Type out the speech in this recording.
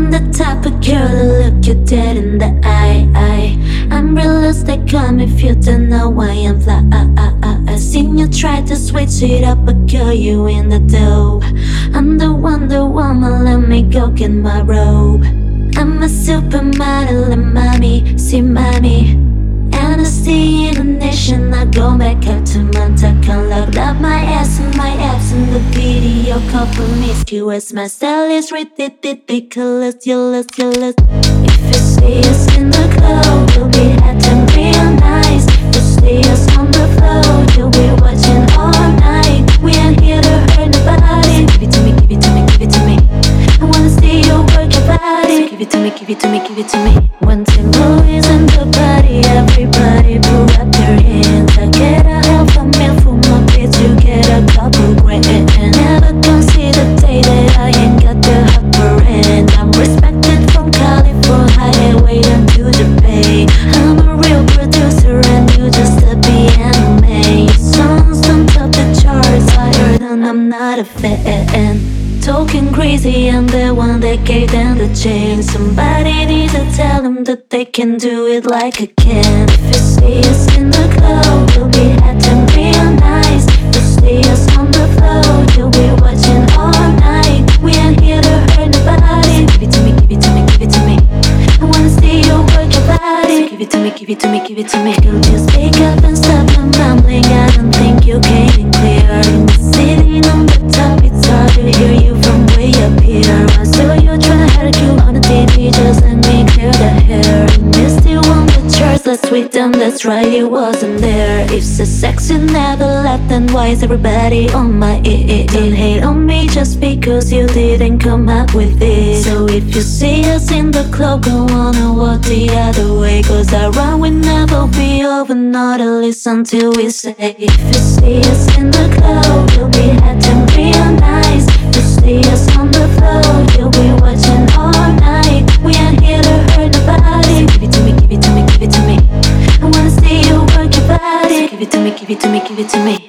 I'm the type of girl that look you dead in the eye. I'm realistic, come if you don't know why I'm fly. I seen you try to switch it up, but girl, you in the dope. I'm the Wonder Woman, let me go get my robe. I'm a supermodel and mommy, see mommy. Honesty in the nation, I go back up to Montauk. Locked up my ass and my abs in the video call promiscuous. My style is ridiculous, you look. If you see us in the club, you'll be acting real nice. If you see us on the floor, you'll be watching all night. We ain't here to hurt nobody. Give it to me, give it to me, give it to me. I wanna see you work your body. So give it to me, give it to me, give it to me. When Timbo is in the party, everybody put up their hands. I get a half a meal for my bitch, you get a couple grand. Never gonna see the day that I ain't got the upper end. I'm respected from California, waiting to Japan. I'm a real producer and you just a piano man. Your songs don't top the charts, I heard and I'm not a fan. Talking crazy, I'm the one that gave them the chance. Somebody needs to tell them that they can do it like I can. If you see us in the club, you'll be acting real nice. If you see us on the floor, you'll be watching all night. We ain't here to hurt nobody. So give it to me, give it to me, give it to me. I wanna see you work your body. So give it to me, give it to me, give it to me. Girl, just pick up and stop mumbling. I don't think you came in clear. Sitting on the top, it's hard to hear you from way up here. I saw you try to argue on the TV, just let me clear the hair. Missed you on the charts last week, damn that's right, it wasn't there. If the sex you never left, then why is everybody on my ear? Don't hate on me just because you didn't come up with it. So if you see us in the club, go on and walk the other way. Cause our run will never be over, not at least until we say. If you see us in the club, you'll be acting real nice. If you see us on the floor, you'll be watching all night. We ain't here to hurt nobody. So give it to me, give it to me, give it to me. I wanna see you work your body. So give it to me, give it to me, give it to me.